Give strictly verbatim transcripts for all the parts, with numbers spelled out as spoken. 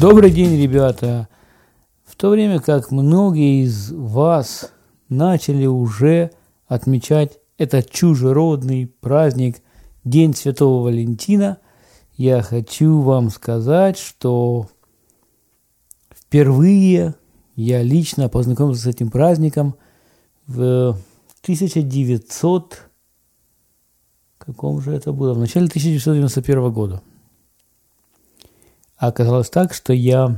Добрый день, ребята! В то время как многие из вас начали уже отмечать этот чужеродный праздник День Святого Валентина, я хочу вам сказать, что впервые я лично познакомился с этим праздником в тысяча девятьсот... Каком же это было? В начале тысяча девятьсот девяносто первого года. А оказалось так, что я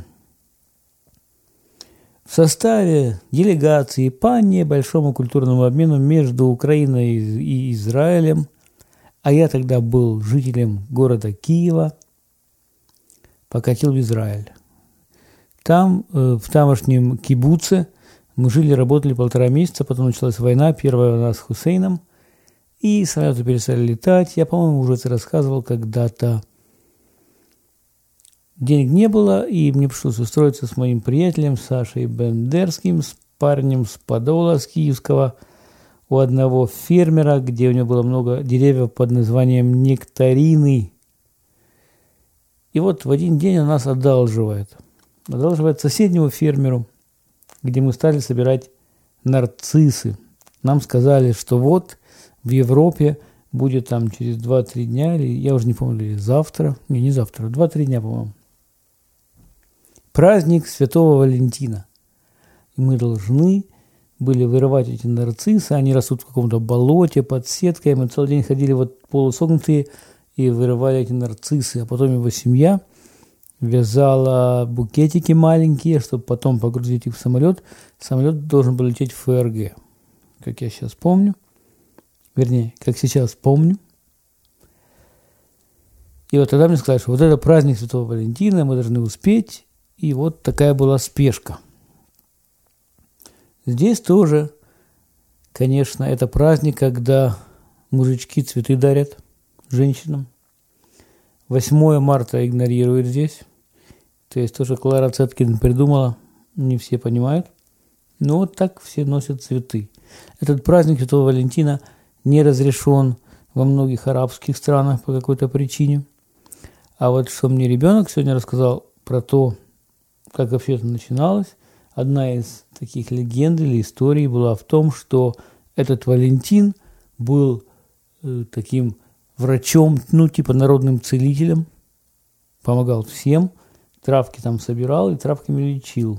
в составе делегации по небольшому культурному обмену между Украиной и Израилем, а я тогда был жителем города Киева, покатил в Израиль. Там, в тамошнем кибуце, мы жили, работали полтора месяца, потом началась война, первая война с Хусейном, и самолеты перестали летать. Я, по-моему, уже это рассказывал когда-то. Денег не было, и мне пришлось устроиться с моим приятелем Сашей Бендерским, с парнем с Подола, с Киевского, у одного фермера, где у него было много деревьев под названием нектарины. И вот в один день он нас одалживает. Одалживает соседнему фермеру, где мы стали собирать нарциссы. Нам сказали, что вот в Европе будет там через два-три дня, или я уже не помню, или завтра, не, не завтра, два-три дня, по-моему, праздник Святого Валентина. И мы должны были вырывать эти нарциссы, они растут в каком-то болоте под сеткой, мы целый день ходили вот полусогнутые и вырывали эти нарциссы, а потом его семья вязала букетики маленькие, чтобы потом погрузить их в самолет. Самолет должен был лететь в ФРГ, как я сейчас помню. Вернее, как сейчас помню. И вот тогда мне сказали, что вот это праздник Святого Валентина, мы должны успеть. И вот такая была спешка. Здесь тоже, конечно, это праздник, когда мужички цветы дарят женщинам. восьмое марта игнорируют здесь. То есть то, что Клара Цеткин придумала, не все понимают. Но вот так все носят цветы. Этот праздник Святого Валентина не разрешен во многих арабских странах по какой-то причине. А вот что мне ребенок сегодня рассказал про то, как вообще это начиналось, одна из таких легенд или историй была в том, что этот Валентин был э, таким врачом, ну типа народным целителем, помогал всем, травки там собирал и травками лечил.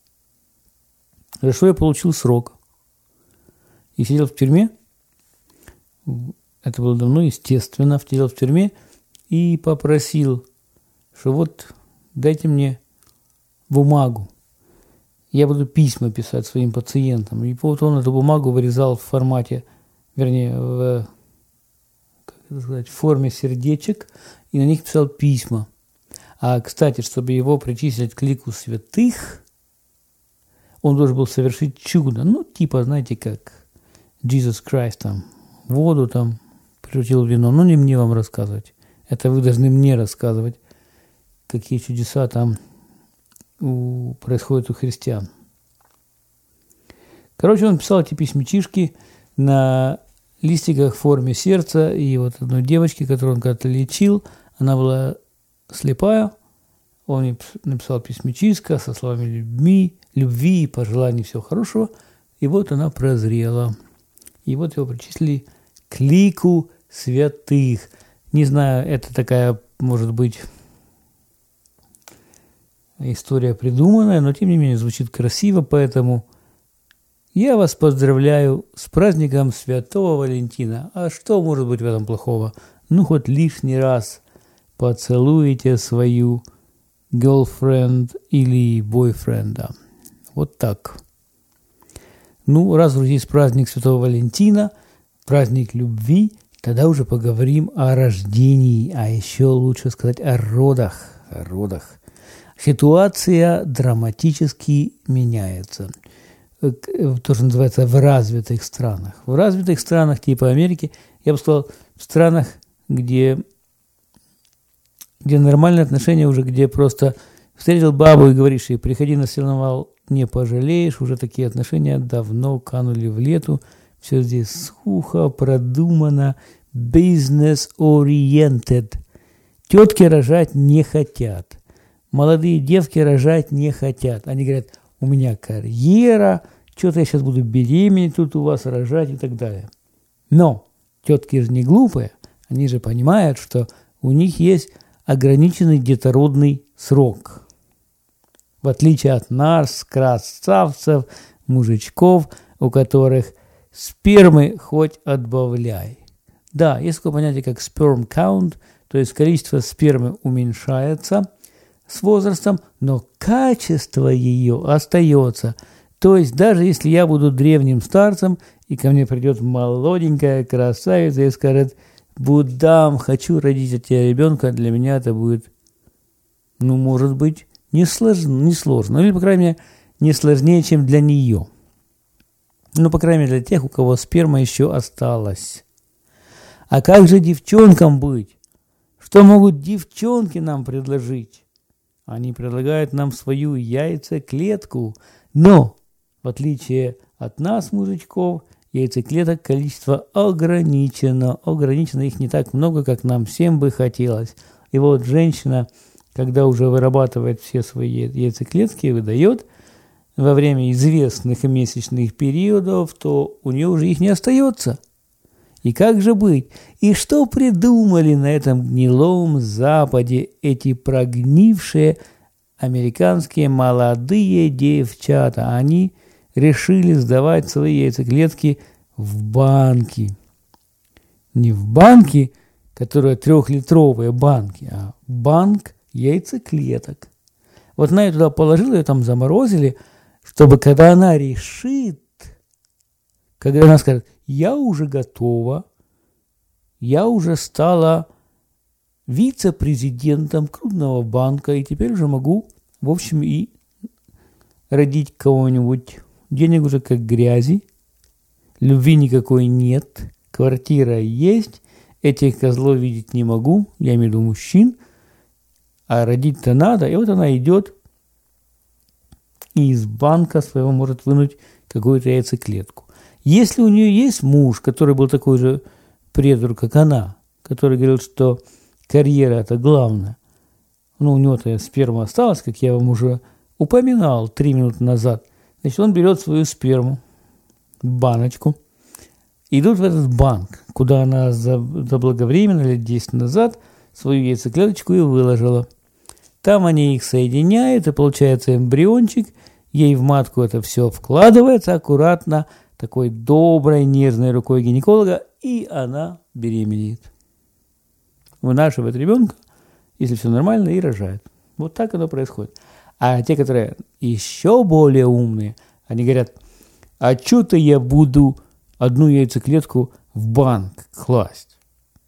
За что я получил срок и сидел в тюрьме. Это было давно, естественно, сидел в тюрьме и попросил, что вот дайте мне бумагу, я буду письма писать своим пациентам. И вот он эту бумагу вырезал в формате, вернее, в, как это сказать, в форме сердечек, и на них писал письма. А, кстати, чтобы его причислить к лику святых, он должен был совершить чудо. Ну, типа, знаете, как Jesus Christ там, воду там превратил в вино. Ну, не мне вам рассказывать. Это вы должны мне рассказывать, какие чудеса там у, происходят у христиан. Короче, он писал эти письмечишки на листиках в форме сердца. И вот одной девочке, которую он когда-то лечил, она была слепая. Он ей написал письмечишко со словами любви, любви и пожеланий всего хорошего. И вот она прозрела. И вот его причислили к лику святых. Не знаю, это такая, может быть, история придуманная, но тем не менее звучит красиво, поэтому я вас поздравляю с праздником Святого Валентина. А что может быть в этом плохого? Ну, хоть лишний раз поцелуйте свою girlfriend или бойфренда. Вот так. Ну, раз уж есть праздник Святого Валентина, праздник любви, тогда уже поговорим о рождении, а еще лучше сказать о родах. О родах. Ситуация драматически меняется. То, что называется в развитых странах. В развитых странах типа Америки, я бы сказал, в странах, где, где нормальные отношения уже, где просто встретил бабу и говоришь ей, приходи на сеновал, не пожалеешь, уже такие отношения давно канули в лету. Все здесь сухо, продумано, business-oriented. Тетки рожать не хотят. молодые девки рожать не хотят. Они говорят, у меня карьера, что-то я сейчас буду беременеть, тут у вас рожать и так далее. Но тетки же не глупые, они же понимают, что у них есть ограниченный детородный срок. В отличие от нас, красавцев, мужичков, у которых спермы хоть отбавляй. Да, есть такое понятие, как sperm count, то есть количество спермы уменьшается с возрастом, но качество ее остается. То есть даже если я буду древним старцем, и ко мне придет молоденькая красавица и скажет, Буддам, хочу родить от тебя ребенка, для меня это будет, ну, может быть, не сложно, не сложно, или, по крайней мере, не сложнее, чем для нее. Ну, по крайней мере, для тех, у кого сперма еще осталась. А как же девчонкам быть? Что могут девчонки нам предложить? Они предлагают нам свою яйцеклетку. Но, в отличие от нас, мужичков, яйцеклеток количество ограничено. Ограничено их не так много, как нам всем бы хотелось. И вот женщина, когда уже вырабатывает все свои яйцеклетки, выдает во время известных месячных периодов, то у нее уже их не остается. И как же быть? И что придумали на этом гнилом Западе эти прогнившие американские молодые девчата? Они решили сдавать свои яйцеклетки в банки. Не в банки, которые трехлитровые банки, а банк яйцеклеток. Вот она ее туда положила, ее там заморозили, чтобы когда она решит, когда она скажет, я уже готова, я уже стала вице-президентом крупного банка, и теперь уже могу, в общем, и родить кого-нибудь. Денег уже как грязи, любви никакой нет, квартира есть, этих козлов видеть не могу, я имею в виду мужчин, а родить-то надо, и вот она идет и из банка своего может вынуть какую-то яйцеклетку. Если у нее есть муж, который был такой же придурок, как она, который говорил, что карьера – это главное, ну, у него-то сперма осталась, как я вам уже упоминал три минуты назад, значит, он берет свою сперму, баночку, идут в этот банк, куда она заблаговременно, лет десять назад, свою яйцеклеточку и выложила. Там они их соединяют, и получается эмбриончик, ей в матку это все вкладывается аккуратно, такой доброй, нежной рукой гинеколога, и она беременеет. Вынашивает ребенка, если все нормально, и рожает. Вот так оно происходит. А те, которые еще более умные, они говорят, а что-то я буду одну яйцеклетку в банк класть.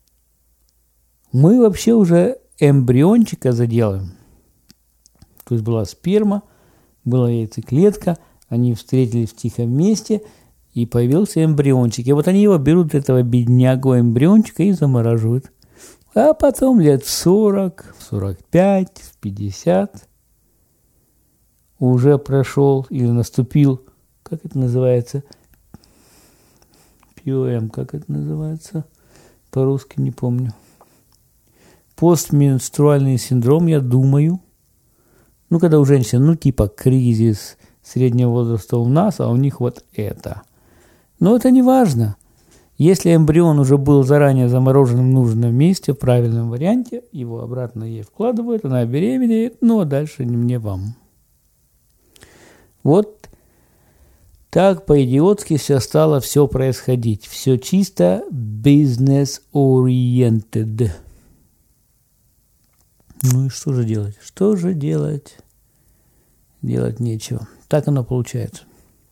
Мы вообще уже эмбриончика заделаем. То есть была сперма, была яйцеклетка, они встретились в тихом месте, и появился эмбриончик. И вот они его берут, этого беднягу эмбриончика, и замораживают. А потом лет в сорок, в сорок пять, в пятьдесят уже прошел или наступил, как это называется, пи о эм, как это называется, по-русски не помню. Постменструальный синдром, я думаю. Ну, когда у женщин, ну, типа кризис среднего возраста у нас, а у них вот это. Но это не важно. Если эмбрион уже был заранее заморожен в нужном месте, в правильном варианте, его обратно ей вкладывают, она беременеет, ну, а дальше не мне, вам. Вот так по-идиотски сейчас стало все происходить. Все чисто business-oriented. Ну и что же делать? Что же делать? Делать нечего. Так оно получается.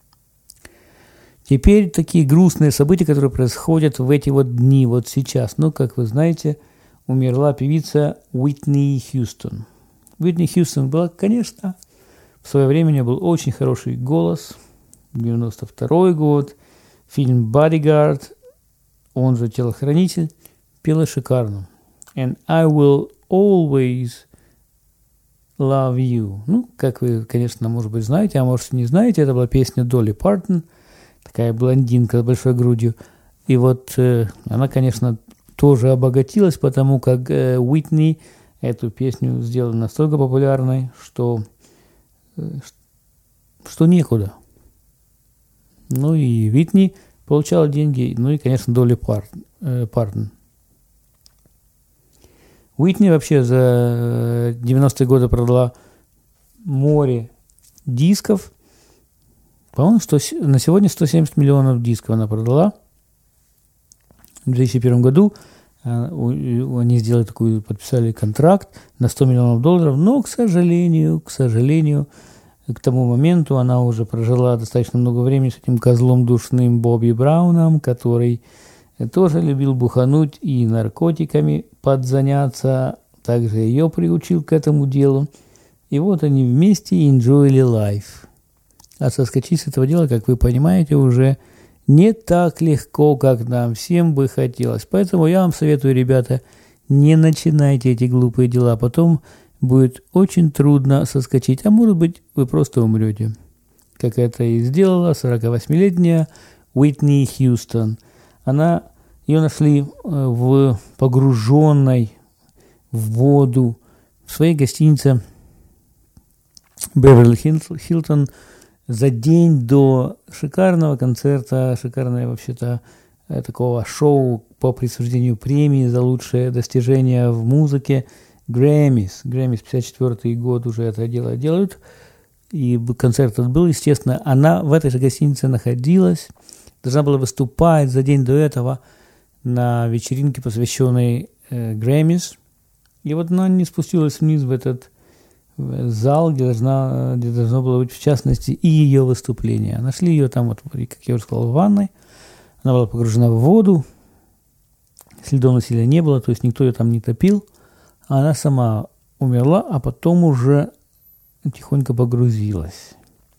Теперь такие грустные события, которые происходят в эти вот дни, вот сейчас. Ну, как вы знаете, умерла певица Уитни Хьюстон. Уитни Хьюстон была, конечно, в свое время у нее был очень хороший голос. девяносто второй год. Фильм «Bodyguard», он же «Телохранитель», пела шикарно. «And I will always love you». Ну, как вы, конечно, может быть, знаете, а может, не знаете, это была песня Долли Партон, такая блондинка с большой грудью. И вот э, она, конечно, тоже обогатилась, потому как э, Уитни эту песню сделали настолько популярной, что, что некуда. Ну и Уитни получала деньги, ну и, конечно, Долли Партон. Уитни вообще за девяностые годы продала море дисков. По-моему, сто, на сегодня сто семьдесят миллионов дисков она продала. В две тысячи первом году они сделали такую, подписали контракт на сто миллионов долларов, но, к сожалению, к сожалению, к тому моменту она уже прожила достаточно много времени с этим козлом душным Бобби Брауном, который тоже любил бухануть и наркотиками подзаняться, также ее приучил к этому делу. И вот они вместе enjoyли life. А соскочить с этого дела, как вы понимаете, уже не так легко, как нам всем бы хотелось. Поэтому я вам советую, ребята, не начинайте эти глупые дела. Потом будет очень трудно соскочить. А может быть, вы просто умрете. Как это и сделала сорокавосьмилетняя Уитни Хьюстон. Она, ее нашли в погруженной в воду в своей гостинице Беверли Хилтон за день до шикарного концерта, шикарное вообще-то такого шоу по присуждению премии за лучшее достижение в музыке Грэммис. Грэммис пятьдесят четвёртый год уже это дело делают. И концерт этот был, естественно. Она в этой же гостинице находилась, должна была выступать за день до этого на вечеринке, посвященной э, Грэммис. И вот она не спустилась вниз в этот зал, где, должна, где должно было быть, в частности, и ее выступление. Нашли ее там, вот, как я уже сказал, в ванной. Она была погружена в воду. Следов насилия не было, то есть никто ее там не топил. Она сама умерла, а потом уже тихонько погрузилась.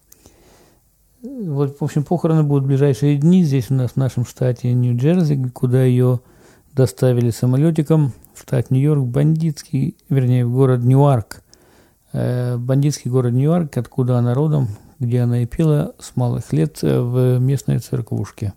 Вот, в общем, похороны будут в ближайшие дни. Здесь у нас в нашем штате Нью-Джерси, куда ее доставили самолетиком. В штат Нью-Йорк, бандитский, вернее, в город Ньюарк. Бандитский город Ньюарк, откуда она родом, где она и пела с малых лет в местной церквушке.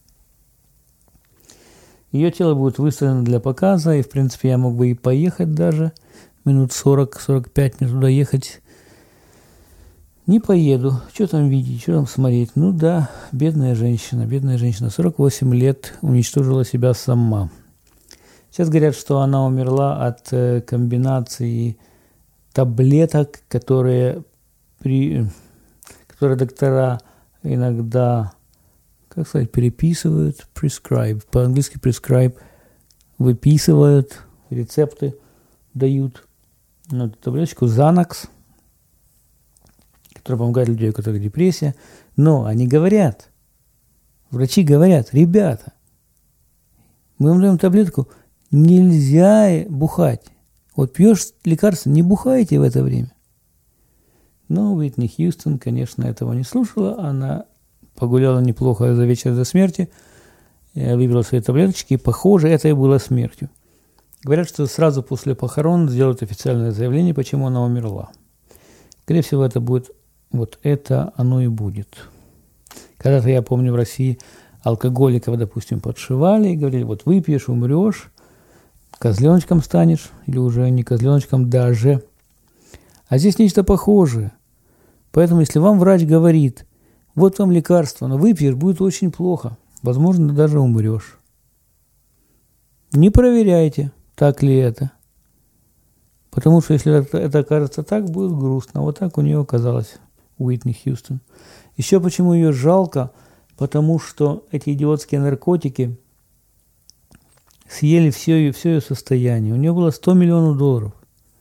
Ее тело будет выставлено для показа, и, в принципе, я мог бы и поехать даже, минут сорок-сорок пять мне туда ехать. Не поеду. Что там видеть, что там смотреть? Ну да, бедная женщина, бедная женщина, сорок восемь лет, уничтожила себя сама. Сейчас говорят, что она умерла от э, комбинации таблеток, которые, при, которые доктора иногда, как сказать, переписывают, prescribe, по-английски prescribe, выписывают, рецепты дают. Ну, таблеточку Xanax, которая помогает людям, у которых депрессия. Но они говорят, врачи говорят, ребята, мы вам даем таблетку, нельзя бухать. Вот пьешь лекарство, не бухайте в это время. Но Уитни Хьюстон, конечно, этого не слушала. Она погуляла неплохо за вечер до смерти, выбрала свои таблеточки, и, похоже, это и было смертью. Говорят, что сразу после похорон сделают официальное заявление, почему она умерла. Скорее всего, это будет, вот это оно и будет. Когда-то, я помню, в России алкоголиков, допустим, подшивали и говорили, вот выпьешь, умрешь, козленочком станешь, или уже не козленочком даже. А здесь нечто похожее. Поэтому, если вам врач говорит, вот вам лекарство, но выпьешь, будет очень плохо, возможно, даже умрешь. Не проверяйте, так ли это. Потому что, если это, это окажется так, будет грустно. Вот так у нее оказалось Уитни Хьюстон. Еще почему ее жалко, потому что эти идиотские наркотики съели все ее, все ее состояние. У нее было сто миллионов долларов.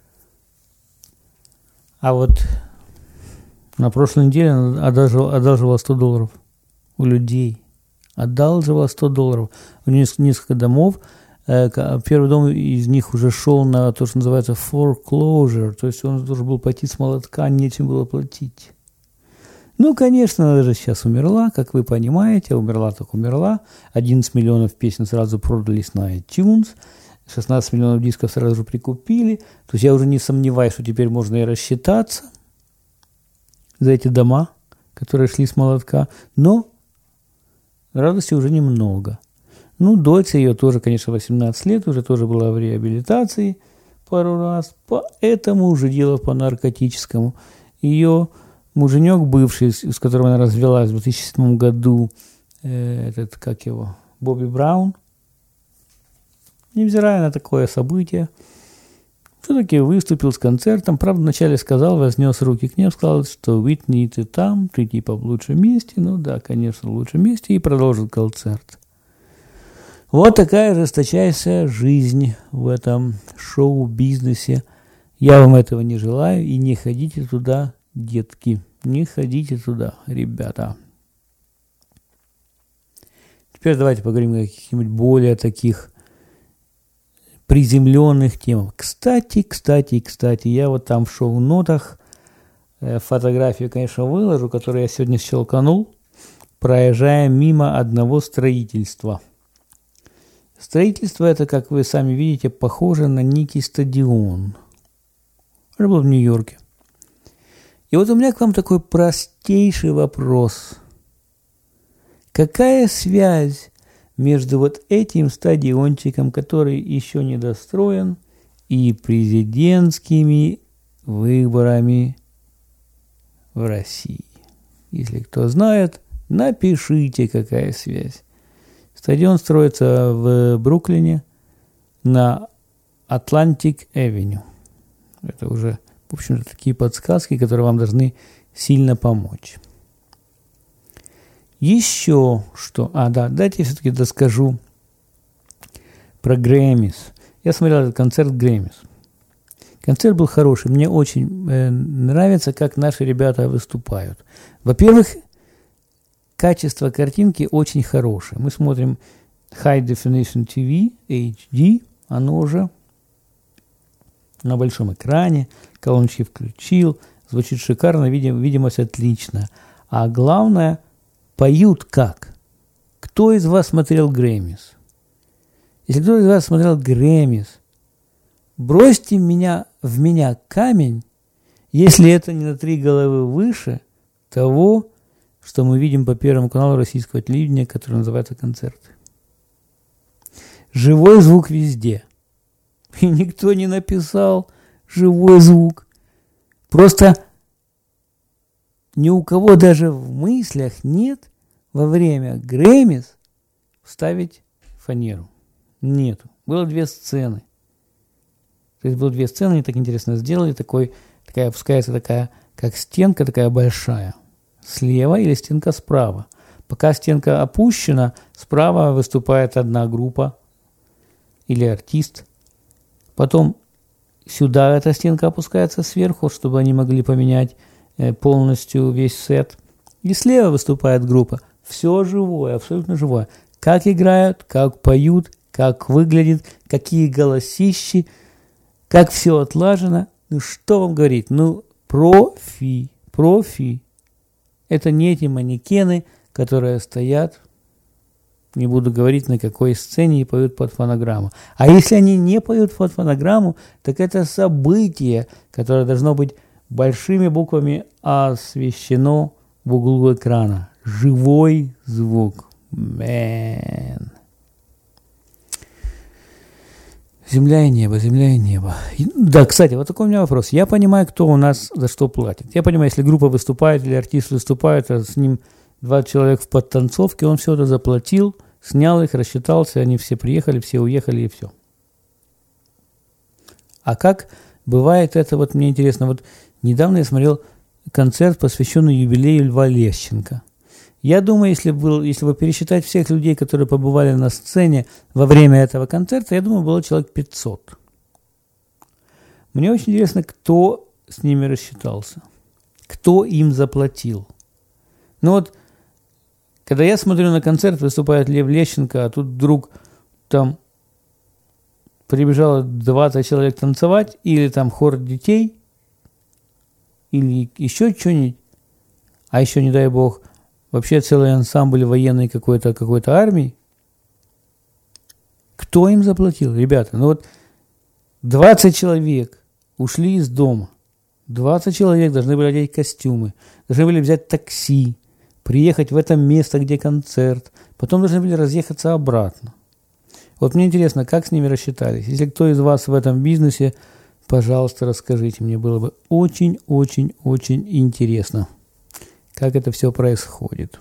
А вот на прошлой неделе она одалживала, одалживала сто долларов у людей. Одалживала сто долларов. У нее несколько домов. Первый дом из них уже шел на то, что называется foreclosure. То есть он должен был пойти с молотка, нечем было платить. Ну, конечно, она же сейчас умерла, как вы понимаете. Умерла так умерла. одиннадцать миллионов песен сразу продались на iTunes. шестнадцать миллионов дисков сразу же прикупили. То есть я уже не сомневаюсь, что теперь можно и рассчитаться за эти дома, которые шли с молотка. Но радости уже немного. Ну, дочь ее тоже, конечно, восемнадцать лет, уже тоже была в реабилитации пару раз по этому же делу, по наркотическому. Ее муженек бывший, с которым она развелась в две тысячи седьмом году, э, этот, как его, Бобби Браун, невзирая на такое событие, все-таки выступил с концертом. Правда, вначале сказал, вознес руки к небу, сказал, что Уитни, ты там, ты типа в лучшем месте. Ну да, конечно, в лучшем месте. И продолжил концерт. Вот такая жесточайшая жизнь в этом шоу-бизнесе. Я вам этого не желаю. И не ходите туда, детки. Не ходите туда, ребята. Теперь давайте поговорим о каких-нибудь более таких приземленных темах. Кстати, кстати, кстати, я вот там в шоу-нотах э, фотографию, конечно, выложу, которую я сегодня щелканул, проезжая мимо одного строительства. Строительство это, как вы сами видите, похоже на некий стадион. Это было в Нью-Йорке. И вот у меня к вам такой простейший вопрос. Какая связь между вот этим стадиончиком, который еще не достроен, и президентскими выборами в России? Если кто знает, напишите, какая связь. Стадион строится в Бруклине на Атлантик-Эвеню. Это уже, в общем-то, такие подсказки, которые вам должны сильно помочь. Еще что? А, да, дайте я все-таки доскажу про Грэммис. Я смотрел этот концерт Грэммис. Концерт был хороший. Мне очень э, нравится, как наши ребята выступают. Во-первых, качество картинки очень хорошее. Мы смотрим High Definition ти ви, эйч ди, оно уже на большом экране, колоночки включил, звучит шикарно, видим, видимость отличная. А главное, поют как? Кто из вас смотрел Грэммис? Если кто из вас смотрел Грэммис, бросьте меня, в меня камень, если это не на три головы выше того, что мы видим по Первому каналу российского телевидения, который называется «Концерты». Живой звук везде. И никто не написал живой звук. Просто ни у кого даже в мыслях нет во время Грэммис вставить фанеру. Нету. Было две сцены. То есть было две сцены, они так интересно сделали. Такой, такая опускается такая, как стенка такая большая. Слева или стенка справа. Пока стенка опущена, справа выступает одна группа или артист. Потом сюда эта стенка опускается сверху, чтобы они могли поменять полностью весь сет. И слева выступает группа. Все живое, абсолютно живое. Как играют, как поют, как выглядит, какие голосищи, как все отлажено. Ну, что вам говорить? Ну, профи, профи. Это не эти манекены, которые стоят, не буду говорить, на какой сцене, и поют под фонограмму. А если они не поют под фонограмму, так это событие, которое должно быть большими буквами освещено в углу экрана. Живой звук. Мэн. Земля и небо, земля и небо. Да, кстати, вот такой у меня вопрос. Я понимаю, кто у нас за что платит. Я понимаю, если группа выступает или артист выступает, а с ним двадцать человек в подтанцовке, он все это заплатил, снял их, рассчитался, они все приехали, все уехали и все. А как бывает это, вот мне интересно, вот недавно я смотрел концерт, посвященный юбилею Льва Лещенко. Я думаю, если, был, если бы пересчитать всех людей, которые побывали на сцене во время этого концерта, я думаю, было человек пятьсот. Мне очень интересно, кто с ними рассчитался, кто им заплатил. Ну вот, когда я смотрю на концерт, выступает Лев Лещенко, а тут вдруг там прибежало двадцать человек танцевать, или там хор детей, или еще что-нибудь, а еще, не дай бог, вообще целый ансамбль военной какой-то, какой-то армии. Кто им заплатил, ребята? Ну вот двадцать человек ушли из дома. двадцать человек должны были одеть костюмы, должны были взять такси, приехать в это место, где концерт, потом должны были разъехаться обратно. Вот мне интересно, как с ними рассчитались. Если кто из вас в этом бизнесе, пожалуйста, расскажите. Мне было бы очень-очень-очень интересно, как это все происходит.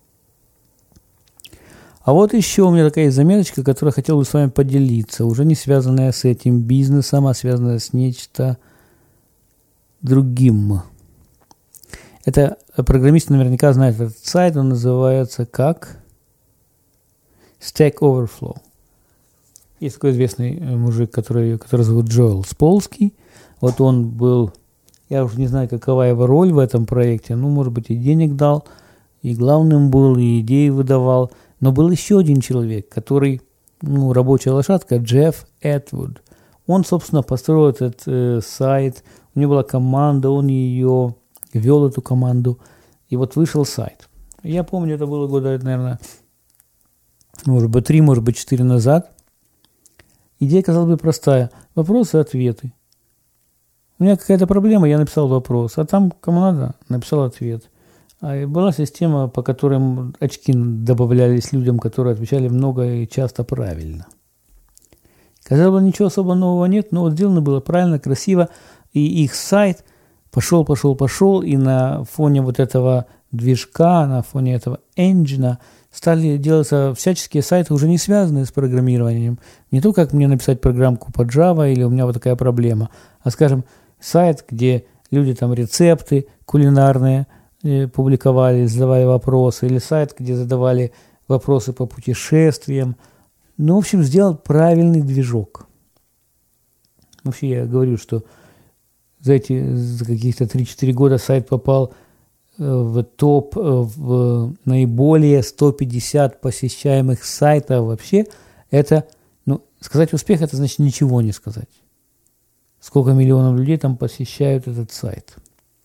А вот еще у меня такая заметочка, которую я хотел бы с вами поделиться, уже не связанная с этим бизнесом, а связанная с нечто другим. Это программисты наверняка знают этот сайт, он называется как Stack Overflow. Есть такой известный мужик, который, который зовут Джоэл Сполский. Вот он был, я уже не знаю, какова его роль в этом проекте, ну, может быть, и денег дал, и главным был, и идеи выдавал. Но был еще один человек, который, ну, рабочая лошадка, Джефф Этвуд. Он, собственно, построил этот э, сайт, у него была команда, он ее вел, эту команду, и вот вышел сайт. Я помню, это было года, наверное, может быть, три, может быть, четыре назад. Идея, казалось бы, простая. Вопросы, ответы. У меня какая-то проблема, я написал вопрос, а там, кому надо, написал ответ. А была система, по которой очки добавлялись людям, которые отвечали много и часто правильно. Казалось бы, ничего особо нового нет, но вот сделано было правильно, красиво, и их сайт пошел, пошел, пошел, и на фоне вот этого движка, на фоне этого энджина стали делаться всяческие сайты, уже не связанные с программированием. Не то, как мне написать программку по Java, или у меня вот такая проблема, а, скажем, сайт, где люди там рецепты кулинарные э, публиковали, задавали вопросы, или сайт, где задавали вопросы по путешествиям. Ну, в общем, сделал правильный движок. Вообще, я говорю, что за эти за каких-то три-четыре года сайт попал в топ, в наиболее сто пятьдесят посещаемых сайтов вообще. Это, ну, сказать успех, это значит ничего не сказать. Сколько миллионов людей там посещают этот сайт.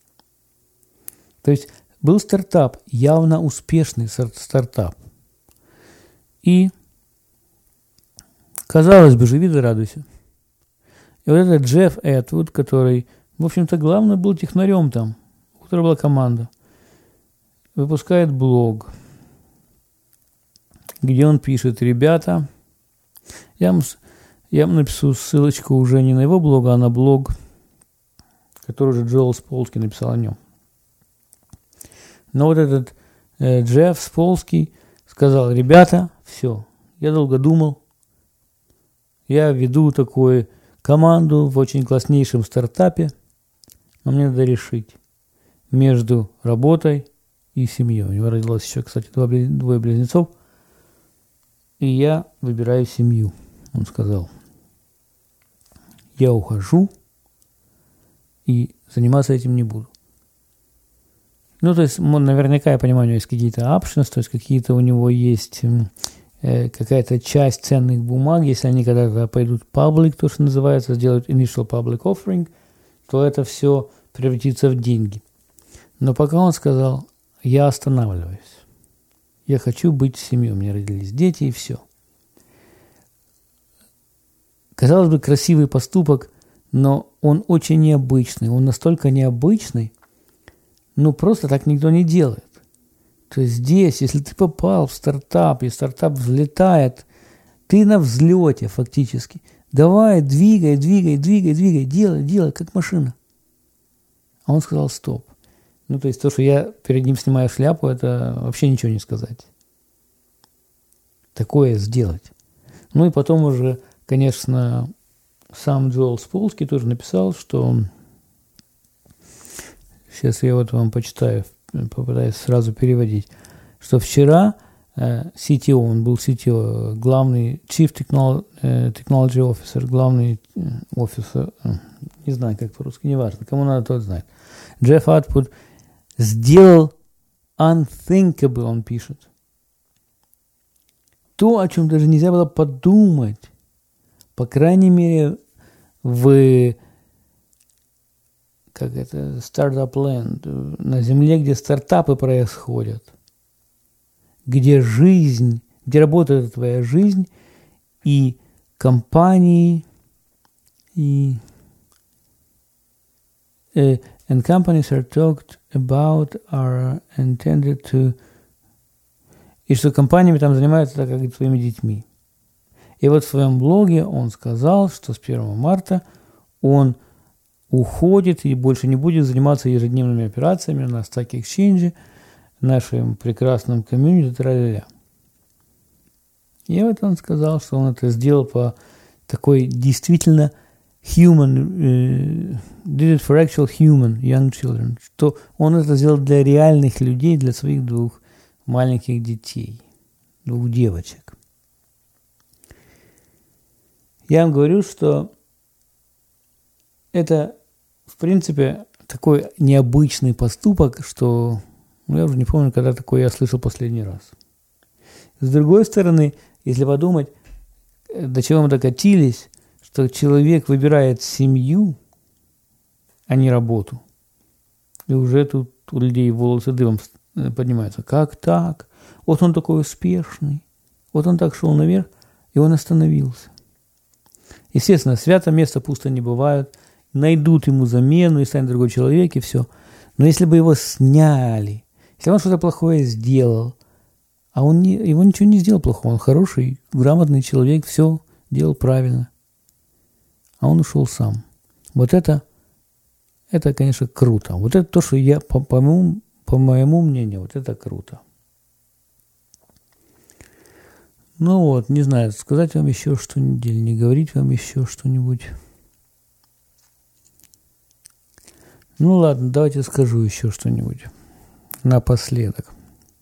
То есть был стартап, явно успешный стартап. И, казалось бы, живи да радуйся. И вот этот Джефф Этвуд, который, в общем-то, главный был технарем там, у которого была команда, выпускает блог, где он пишет: ребята, я вам, я вам напишу ссылочку уже не на его блог, а на блог, который уже Джоэл Сполский написал о нем. Но вот этот э, Джефф Сполский сказал: ребята, все, я долго думал, я веду такую команду в очень класснейшем стартапе, но мне надо решить между работой и семьей. У него родилось еще, кстати, двое близнецов. И я выбираю семью. Он сказал: я ухожу и заниматься этим не буду. Ну, то есть, наверняка, я понимаю, у него есть какие-то options, то есть какие-то у него есть э, какая-то часть ценных бумаг. Если они когда-то пойдут public, то, что называется, сделают initial public offering, то это все превратится в деньги. Но пока он сказал: я останавливаюсь. Я хочу быть в семье. У меня родились дети, и все. Казалось бы, красивый поступок, но он очень необычный. Он настолько необычный, ну, просто так никто не делает. То есть здесь, если ты попал в стартап, и стартап взлетает, ты на взлете фактически. Давай, двигай, двигай, двигай, двигай, делай, делай, как машина. А он сказал: стоп. Ну, то есть то, что я перед ним снимаю шляпу, это вообще ничего не сказать. Такое сделать. Ну и потом уже, конечно, сам Джоэл Сполский тоже написал, что... Сейчас я вот вам почитаю, попытаюсь сразу переводить. Что вчера э, си ти о, он был си ти о, главный Chief Technology, э, Technology Officer, главный э, офисер, э, не знаю, как по-русски, неважно, кому надо, тот знает. Джефф Этвуд сделал unthinkable, он пишет. То, о чем даже нельзя было подумать, по крайней мере, в, как это, Startup Land, на земле, где стартапы происходят, где жизнь, где работает твоя жизнь, и компании, и э, and companies are talked about are intended to... И что компаниями там занимаются так, как и твоими детьми. И вот в своем блоге он сказал, что с первого марта он уходит и больше не будет заниматься ежедневными операциями на Stack Exchange, нашим прекрасным комьюнити, тра-ля-ля. И вот он сказал, что он это сделал по такой действительно human, uh, did it for actual human young children, что он это сделал для реальных людей, для своих двух маленьких детей, двух девочек. Я вам говорю, что это, в принципе, такой необычный поступок, что ну, я уже не помню, когда такое я слышал последний раз. С другой стороны, если подумать, до чего мы докатились, что человек выбирает семью, а не работу. И уже тут у людей волосы дымом поднимаются. Как так? Вот он такой успешный. Вот он так шел наверх, и он остановился. Естественно, свято место пусто не бывает. Найдут ему замену, и станет другой человек, и все. Но если бы его сняли, если он что-то плохое сделал, а он не, его ничего не сделал плохого, он хороший, грамотный человек, все делал правильно. А он ушел сам. Вот это, это, конечно, круто. Вот это то, что я, по, по, моему, по моему мнению, вот это круто. Ну вот, не знаю, сказать вам еще что-нибудь или не говорить вам еще что-нибудь. Ну ладно, давайте скажу еще что-нибудь напоследок.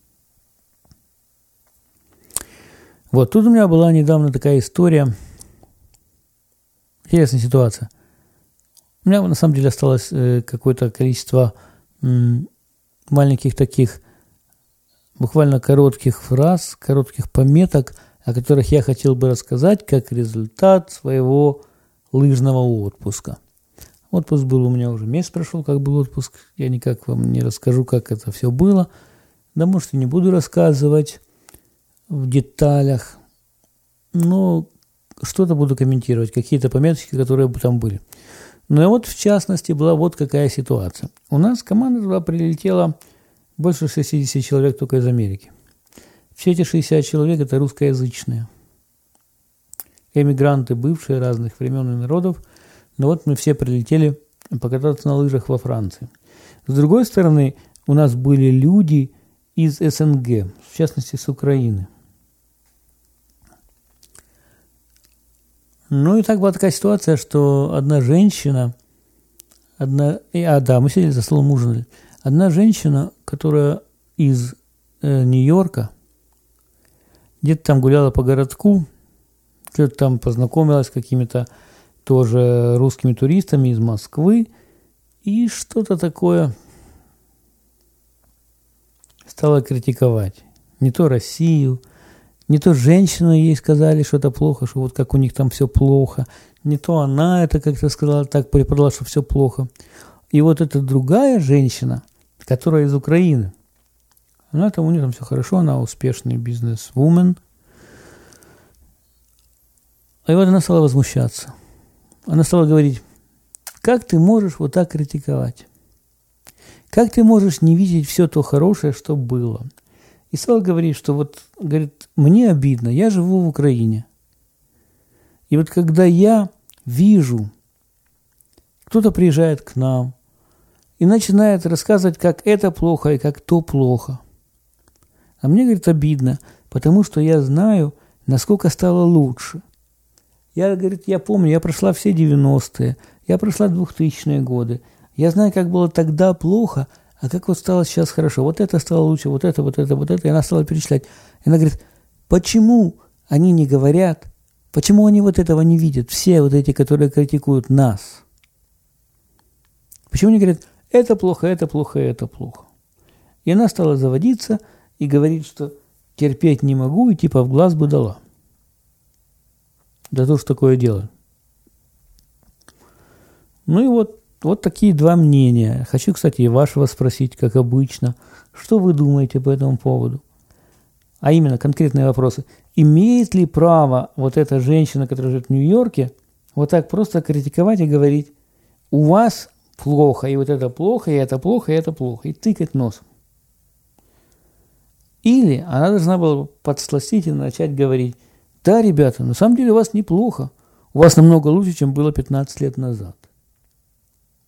Вот, тут у меня была недавно такая история. Интересная ситуация. У меня на самом деле осталось э, какое-то количество м, маленьких таких, буквально коротких фраз, коротких пометок, о которых я хотел бы рассказать как результат своего лыжного отпуска. Отпуск был у меня уже месяц прошел, как был отпуск. Я никак вам не расскажу, как это все было. Да, может, и не буду рассказывать в деталях. Но что-то буду комментировать, какие-то пометочки, которые там были. Ну и вот, в частности, была вот какая ситуация. У нас команда туда прилетела больше шестьдесят человек только из Америки. Все эти шестьдесят человек – это русскоязычные. Эмигранты, бывшие разных времен и народов. Но вот мы все прилетели покататься на лыжах во Франции. С другой стороны, у нас были люди из эс эн гэ, в частности, с Украины. Ну и так была такая ситуация, что одна женщина, одна, а да, мы сидели за столом ужинали, одна женщина, которая из э, Нью-Йорка, где-то там гуляла по городку, что-то там познакомилась с какими-то тоже русскими туристами из Москвы, и что-то такое стала критиковать. Не то Россию, не то женщины ей сказали, что это плохо, что вот как у них там все плохо, не то она это как-то сказала, так преподала, что все плохо. И вот эта другая женщина, которая из Украины, она там, у нее там все хорошо, она успешный бизнес-вумен. И вот она стала возмущаться. Она стала говорить, как ты можешь вот так критиковать? Как ты можешь не видеть все то хорошее, что было? И стала говорить, что вот, говорит, мне обидно, я живу в Украине. И вот когда я вижу, кто-то приезжает к нам и начинает рассказывать, как это плохо и как то плохо. А мне, говорит, обидно, потому что я знаю, насколько стало лучше. Я, говорит, я помню, я прошла все девяностые, я прошла двухтысячные годы. Я знаю, как было тогда плохо, а как вот стало сейчас хорошо. Вот это стало лучше, вот это, вот это, вот это. И она стала перечислять. И она говорит, почему они не говорят, почему они вот этого не видят? Все вот эти, которые критикуют нас. Почему они говорят, это плохо, это плохо, это плохо. И она стала заводиться и говорит, что терпеть не могу, и типа в глаз бы дала. Да то, что такое дело. Ну и вот, вот такие два мнения. Хочу, кстати, и вашего спросить, как обычно. Что вы думаете по этому поводу? А именно, конкретные вопросы. Имеет ли право вот эта женщина, которая живет в Нью-Йорке, вот так просто критиковать и говорить, у вас плохо, и вот это плохо, и это плохо, и это плохо, и тыкать носом? Или она должна была подсластить и начать говорить, да, ребята, на самом деле у вас неплохо. У вас намного лучше, чем было пятнадцать лет назад.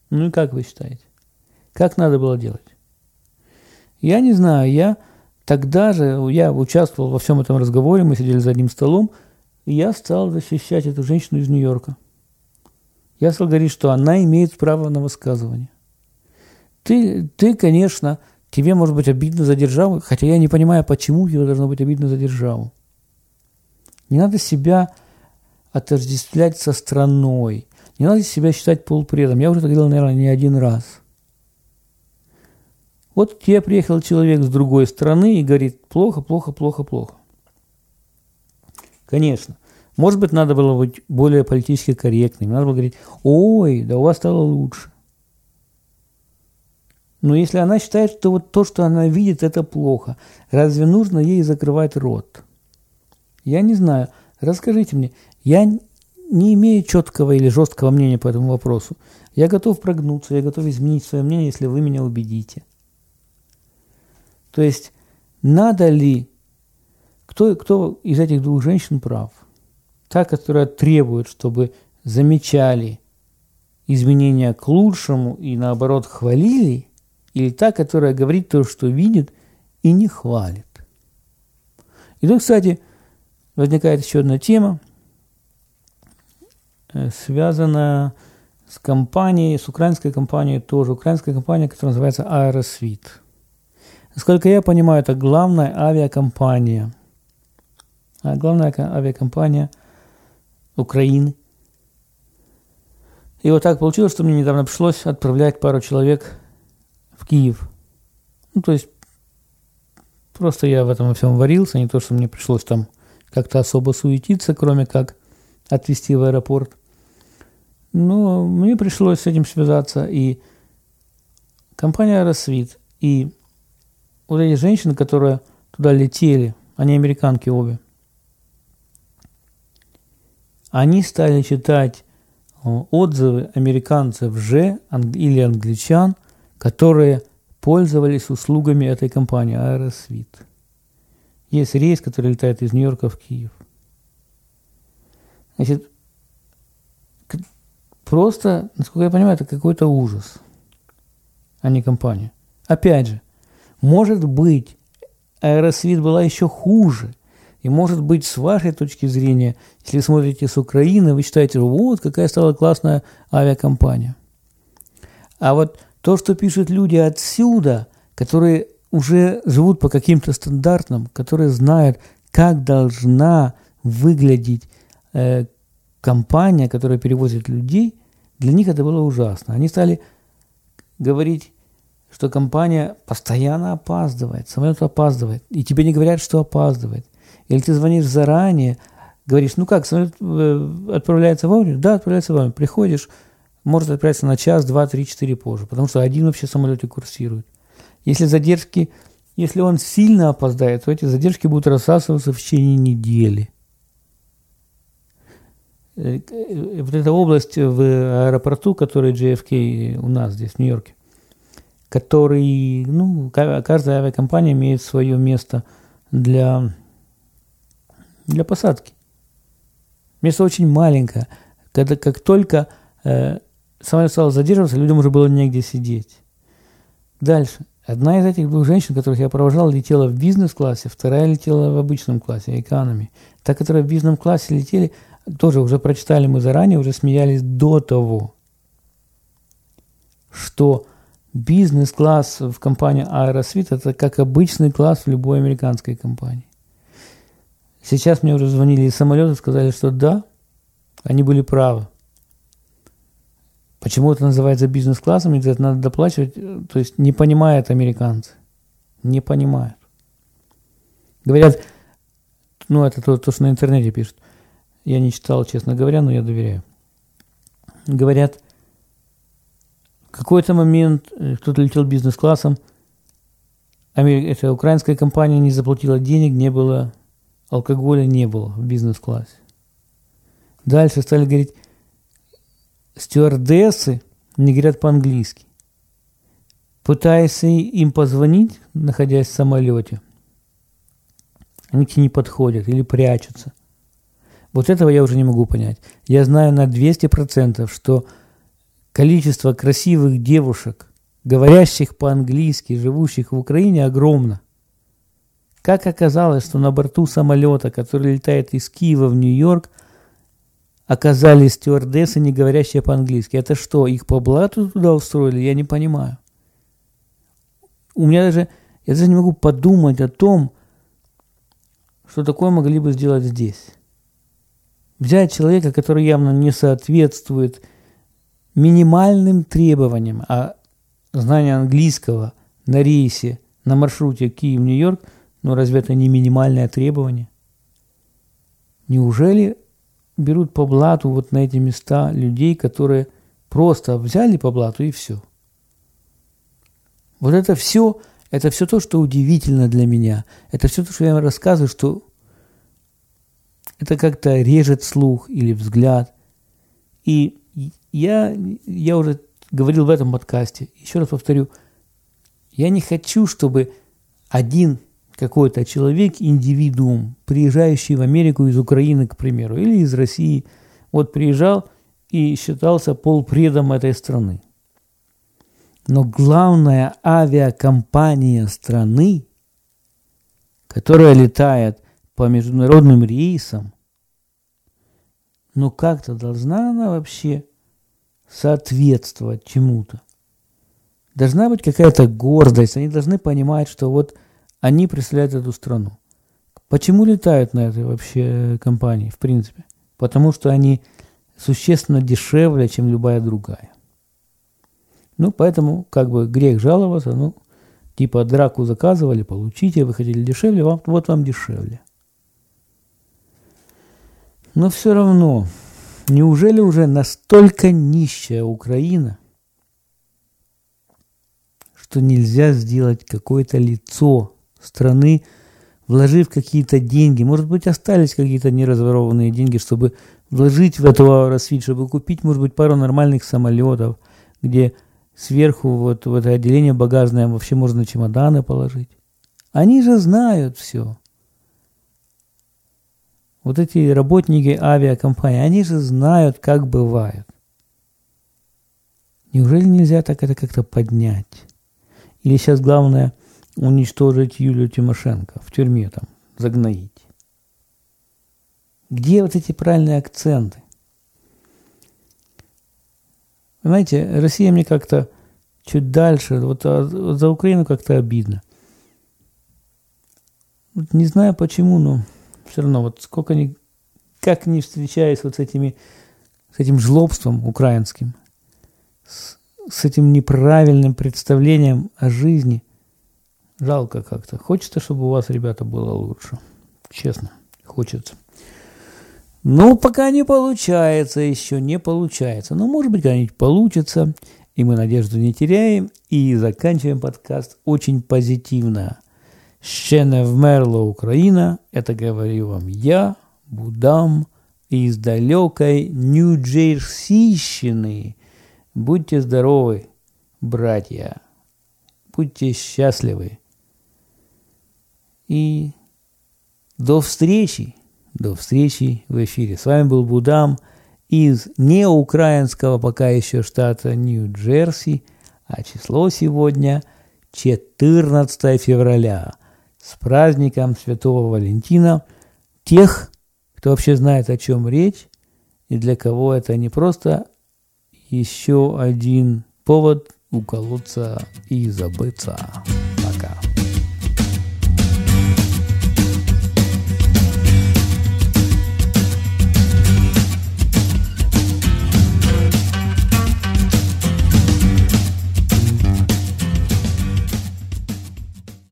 Ну и как вы считаете? Как надо было делать? Я не знаю, я тогда же, я участвовал во всем этом разговоре, мы сидели за одним столом, и я стал защищать эту женщину из Нью-Йорка. Я стал говорить, что она имеет право на высказывание. Ты, ты, конечно, тебе может быть обидно за державу, хотя я не понимаю, почему тебе должно быть обидно за державу. Не надо себя отождествлять со страной, не надо себя считать полупредом. Я уже это говорил, наверное, не один раз. Вот к тебе приехал человек с другой страны и говорит, плохо, плохо, плохо, плохо. Конечно, может быть, надо было быть более политически корректным. Надо было говорить, ой, да у вас стало лучше. Но если она считает, что вот то, что она видит, это плохо, разве нужно ей закрывать рот? Я не знаю. Расскажите мне. Я не имею четкого или жесткого мнения по этому вопросу. Я готов прогнуться, я готов изменить свое мнение, если вы меня убедите. То есть, надо ли, кто, кто из этих двух женщин прав? Та, которая требует, чтобы замечали изменения к лучшему и, наоборот, хвалили, или та, которая говорит то, что видит, и не хвалит? И тут, кстати, возникает еще одна тема, связанная с компанией, с украинской компанией тоже. Украинская компания, которая называется Аэросвит. Насколько я понимаю, это главная авиакомпания. А главная авиакомпания Украины. И вот так получилось, что мне недавно пришлось отправлять пару человек в Киев. Ну, то есть, просто я в этом во всем варился, не то, что мне пришлось там как-то особо суетиться, кроме как отвезти в аэропорт. Но мне пришлось с этим связаться, и компания «Аэросвит», и вот эти женщины, которые туда летели, они американки обе, они стали читать отзывы американцев же или англичан, которые пользовались услугами этой компании «Аэросвит». Есть рейс, который летает из Нью-Йорка в Киев. Значит, просто, насколько я понимаю, это какой-то ужас, а не компания. Опять же, может быть, Аэросвит была еще хуже. И может быть, с вашей точки зрения, если вы смотрите с Украины, вы считаете, вот какая стала классная авиакомпания. А вот то, что пишут люди отсюда, которые уже живут по каким-то стандартам, которые знают, как должна выглядеть э, компания, которая перевозит людей, для них это было ужасно. Они стали говорить, что компания постоянно опаздывает, самолет опаздывает, и тебе не говорят, что опаздывает. Или ты звонишь заранее, говоришь, ну как, самолет отправляется вовремя? Да, отправляется вовремя. Приходишь, может отправиться на час, два, три, четыре позже, потому что один вообще в самолете курсирует. Если задержки, если он сильно опоздает, то эти задержки будут рассасываться в течение недели. Вот эта область в аэропорту, который джей эф кей у нас здесь, в Нью-Йорке, который, ну, каждая авиакомпания имеет свое место для, для посадки. Место очень маленькое. Когда, как только э, самолет стал задерживаться, людям уже было негде сидеть. Дальше. Одна из этих двух женщин, которых я провожал, летела в бизнес-классе, вторая летела в обычном классе, экономи. Та, которая в бизнес-классе летели, тоже уже прочитали мы заранее, уже смеялись до того, что бизнес-класс в компании Аэросвит – это как обычный класс в любой американской компании. Сейчас мне уже звонили из самолета, сказали, что да, они были правы. Почему это называется бизнес-классом, и это надо доплачивать, то есть не понимают американцы. Не понимают. Говорят, ну это то, то, что на интернете пишут. Я не читал, честно говоря, но я доверяю. Говорят, в какой-то момент кто-то летел бизнес-классом, эта украинская компания не заплатила денег, не было алкоголя, не было в бизнес-классе. Дальше стали говорить, стюардессы не говорят по-английски. Пытаясь им позвонить, находясь в самолете, они к тебе не подходят или прячутся. Вот этого я уже не могу понять. Я знаю на двести процентов, что количество красивых девушек, говорящих по-английски, живущих в Украине, огромно. Как оказалось, что на борту самолета, который летает из Киева в Нью-Йорк, оказались стюардессы, не говорящие по-английски. Это что, их по блату туда устроили? Я не понимаю. У меня даже, я даже не могу подумать о том, что такое могли бы сделать здесь. Взять человека, который явно не соответствует минимальным требованиям, а знание английского на рейсе, на маршруте Киев-Нью-Йорк, ну разве это не минимальное требование? Неужели берут по блату вот на эти места людей, которые просто взяли по блату и все? Вот это все, это все то, что удивительно для меня. Это все то, что я вам рассказываю, что это как-то режет слух или взгляд. И я, я уже говорил в этом подкасте, еще раз повторю, я не хочу, чтобы один какой-то человек, индивидуум, приезжающий в Америку из Украины, к примеру, или из России, вот приезжал и считался полпредом этой страны. Но главная авиакомпания страны, которая летает по международным рейсам, ну как-то должна она вообще соответствовать чему-то. Должна быть какая-то гордость, они должны понимать, что вот они представляют эту страну. Почему летают на этой вообще компании, в принципе? Потому что они существенно дешевле, чем любая другая. Ну, поэтому, как бы, грех жаловаться, ну, типа, драку заказывали, получите, вы хотели дешевле, вам, вот вам дешевле. Но все равно, неужели уже настолько нищая Украина, что нельзя сделать какое-то лицо страны, вложив какие-то деньги, может быть, остались какие-то неразворованные деньги, чтобы вложить в этого Росфит, чтобы купить, может быть, пару нормальных самолетов, где сверху вот в это отделение багажное вообще можно чемоданы положить. Они же знают все. Вот эти работники авиакомпании, они же знают, как бывает. Неужели нельзя так это как-то поднять? Или сейчас главное уничтожить Юлию Тимошенко, в тюрьме там, загноить? Где вот эти правильные акценты? Знаете, Россия мне как-то чуть дальше, вот, а, вот за Украину как-то обидно. Вот не знаю почему, но все равно, вот сколько ни, как ни встречаюсь вот с этими, с этим жлобством украинским, с, с этим неправильным представлением о жизни, жалко как-то. Хочется, чтобы у вас, ребята, было лучше. Честно, хочется. Но пока не получается, еще не получается. Но, может быть, когда-нибудь получится, и мы надежду не теряем, и заканчиваем подкаст очень позитивно. Ще не вмерла Украина, это говорю вам я, Будам, из далекой Нью-Джерсийщины. Будьте здоровы, братья, будьте счастливы. И до встречи, до встречи в эфире. С вами был Будам из неукраинского пока еще штата Нью-Джерси, а число сегодня четырнадцатое февраля. С праздником Святого Валентина. Тех, кто вообще знает, о чем речь, и для кого это не просто еще один повод уколоться и забыться.